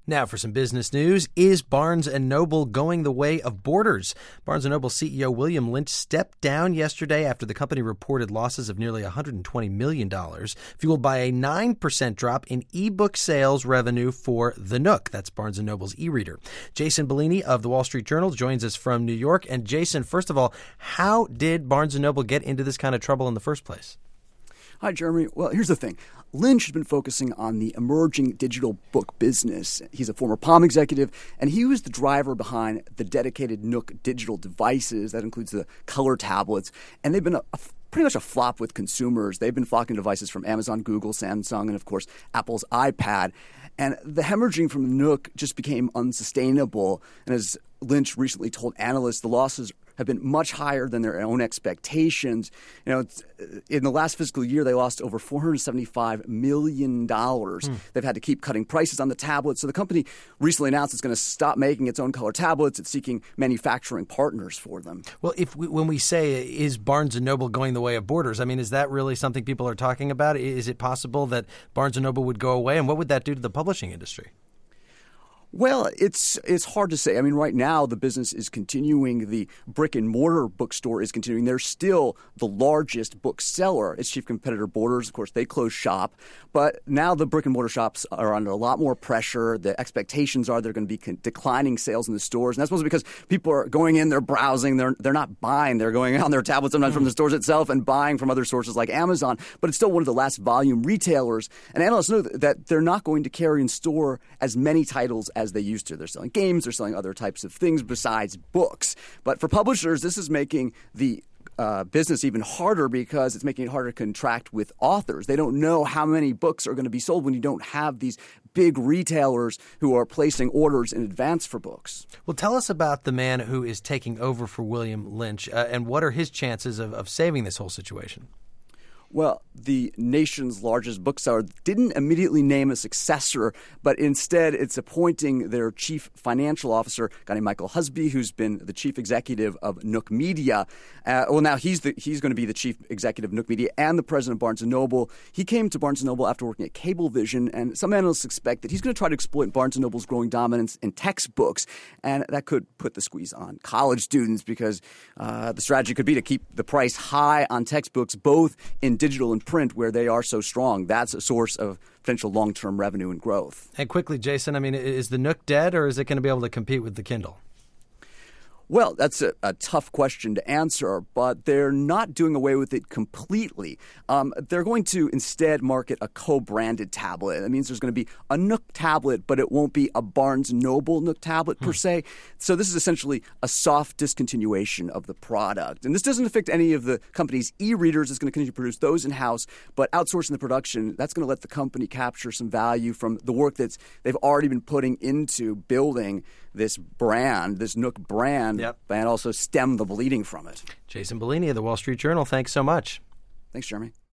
Now for some business news. Is Barnes & Noble going the way of Borders? Barnes & Noble CEO William Lynch stepped down yesterday after the company reported losses of nearly $120 million, fueled by a 9% drop in ebook sales revenue for The Nook. That's Barnes & Noble's e-reader. Jason Bellini of The Wall Street Journal joins us from New York. And Jason, first of all, how did Barnes & Noble get into this kind of trouble in the first place? Hi, Jeremy. Well, here's the thing. Lynch has been focusing on the emerging digital book business. He's a former Palm executive, and he was the driver behind the dedicated Nook digital devices. That includes the color tablets. And they've been pretty much a flop with consumers. They've been flocking devices from Amazon, Google, Samsung, and, of course, Apple's iPad. And the hemorrhaging from Nook just became unsustainable. And as Lynch recently told analysts, the losses have been much higher than their own expectations. In the last fiscal year, they lost over $475 million. They've had to keep cutting prices on the tablets. So the company recently announced it's going to stop making its own color tablets. It's seeking manufacturing partners for them. Well, when we say, is Barnes & Noble going the way of Borders, I mean, is that really something people are talking about? Is it possible that Barnes & Noble would go away? And what would that do to the publishing industry? Well, it's hard to say. I mean, right now the business is continuing. The brick and mortar bookstore is continuing. They're still the largest bookseller. Its chief competitor, Borders, of course, they closed shop. But now the brick and mortar shops are under a lot more pressure. The expectations are they're going to be declining sales in the stores, and that's mostly because people are going in, they're browsing, they're not buying. They're going on their tablets sometimes from the stores itself and buying from other sources like Amazon. But it's still one of the last volume retailers, and analysts know that they're not going to carry in store as many titles as they used to. They're selling games, they're selling other types of things besides books. But for publishers, this is making the business even harder because it's making it harder to contract with authors. They don't know how many books are going to be sold when you don't have these big retailers who are placing orders in advance for books. Well, tell us about the man who is taking over for William Lynch, and what are his chances of saving this whole situation? Well, the nation's largest bookseller didn't immediately name a successor, but instead it's appointing their chief financial officer, a guy named Michael Husby, who's been the chief executive of Nook Media. Now he's going to be the chief executive of Nook Media and the president of Barnes & Noble. He came to Barnes & Noble after working at Cablevision, and some analysts expect that he's going to try to exploit Barnes & Noble's growing dominance in textbooks, and that could put the squeeze on college students because the strategy could be to keep the price high on textbooks, both in digital and print, where they are so strong. That's a source of potential long-term revenue and growth. And quickly, Jason, I mean, is the Nook dead, or is it going to be able to compete with the Kindle? Well, that's a tough question to answer, but they're not doing away with it completely. They're going to instead market a co-branded tablet. That means there's going to be a Nook tablet, but it won't be a Barnes & Noble Nook tablet per se. So this is essentially a soft discontinuation of the product. And this doesn't affect any of the company's e-readers. It's going to continue to produce those in-house, but outsourcing the production, that's going to let the company capture some value from the work that they've already been putting into building this brand, this Nook brand, and also stem the bleeding from it. Jason Bellini of The Wall Street Journal, thanks so much. Thanks, Jeremy.